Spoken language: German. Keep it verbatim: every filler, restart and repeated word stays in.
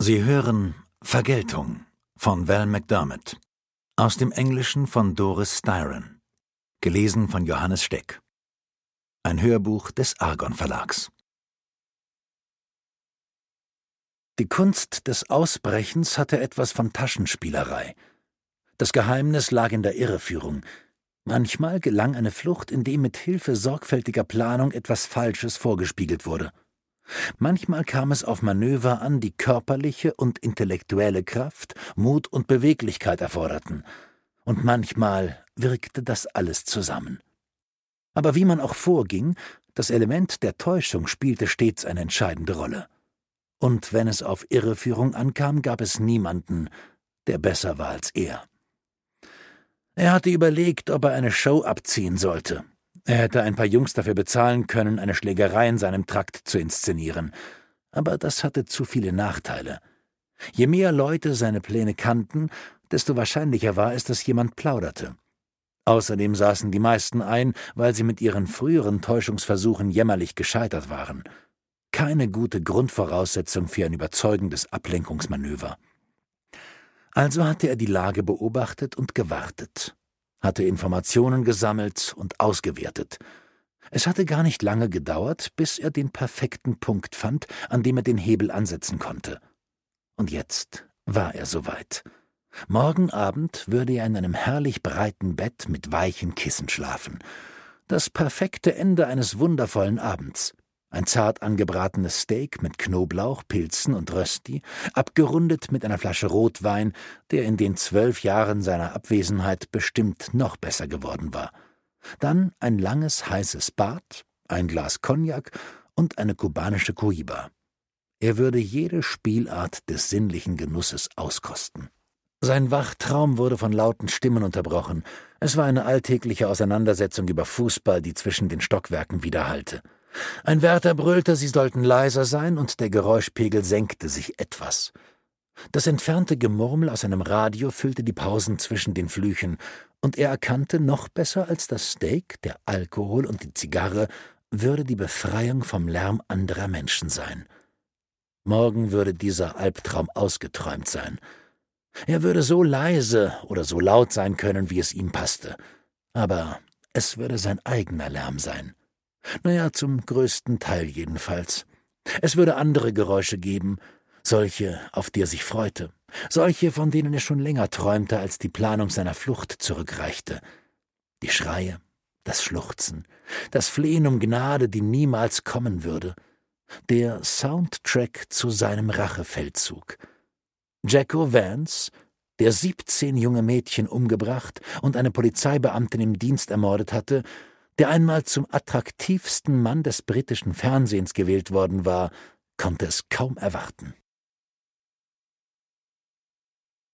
Sie hören Vergeltung von Val McDermid, aus dem Englischen von Doris Styron, gelesen von Johannes Steck. Ein Hörbuch des Argon Verlags. Die Kunst des Ausbrechens hatte etwas von Taschenspielerei. Das Geheimnis lag in der Irreführung. Manchmal gelang eine Flucht, indem mit Hilfe sorgfältiger Planung etwas Falsches vorgespiegelt wurde. Manchmal kam es auf Manöver an, die körperliche und intellektuelle Kraft, Mut und Beweglichkeit erforderten. Und manchmal wirkte das alles zusammen. Aber wie man auch vorging, das Element der Täuschung spielte stets eine entscheidende Rolle. Und wenn es auf Irreführung ankam, gab es niemanden, der besser war als er. Er hatte überlegt, ob er eine Show abziehen sollte. Er hätte ein paar Jungs dafür bezahlen können, eine Schlägerei in seinem Trakt zu inszenieren. Aber das hatte zu viele Nachteile. Je mehr Leute seine Pläne kannten, desto wahrscheinlicher war es, dass jemand plauderte. Außerdem saßen die meisten ein, weil sie mit ihren früheren Täuschungsversuchen jämmerlich gescheitert waren. Keine gute Grundvoraussetzung für ein überzeugendes Ablenkungsmanöver. Also hatte er die Lage beobachtet und gewartet, hatte Informationen gesammelt und ausgewertet. Es hatte gar nicht lange gedauert, bis er den perfekten Punkt fand, an dem er den Hebel ansetzen konnte. Und jetzt war er soweit. Morgen Abend würde er in einem herrlich breiten Bett mit weichen Kissen schlafen. Das perfekte Ende eines wundervollen Abends. Ein zart angebratenes Steak mit Knoblauch, Pilzen und Rösti, abgerundet mit einer Flasche Rotwein, der in den zwölf Jahren seiner Abwesenheit bestimmt noch besser geworden war. Dann ein langes, heißes Bad, ein Glas Cognac und eine kubanische Cohiba. Er würde jede Spielart des sinnlichen Genusses auskosten. Sein Wachtraum wurde von lauten Stimmen unterbrochen. Es war eine alltägliche Auseinandersetzung über Fußball, die zwischen den Stockwerken widerhallte. Ein Wärter brüllte, sie sollten leiser sein, und der Geräuschpegel senkte sich etwas. Das entfernte Gemurmel aus einem Radio füllte die Pausen zwischen den Flüchen, und er erkannte, noch besser als das Steak, der Alkohol und die Zigarre, würde die Befreiung vom Lärm anderer Menschen sein. Morgen würde dieser Albtraum ausgeträumt sein. Er würde so leise oder so laut sein können, wie es ihm passte. Aber es würde sein eigener Lärm sein. Naja, zum größten Teil jedenfalls. Es würde andere Geräusche geben, solche, auf die er sich freute, solche, von denen er schon länger träumte, als die Planung seiner Flucht zurückreichte. Die Schreie, das Schluchzen, das Flehen um Gnade, die niemals kommen würde. Der Soundtrack zu seinem Rachefeldzug. Jacko Vance, der siebzehn junge Mädchen umgebracht und eine Polizeibeamtin im Dienst ermordet hatte, der einmal zum attraktivsten Mann des britischen Fernsehens gewählt worden war, konnte es kaum erwarten.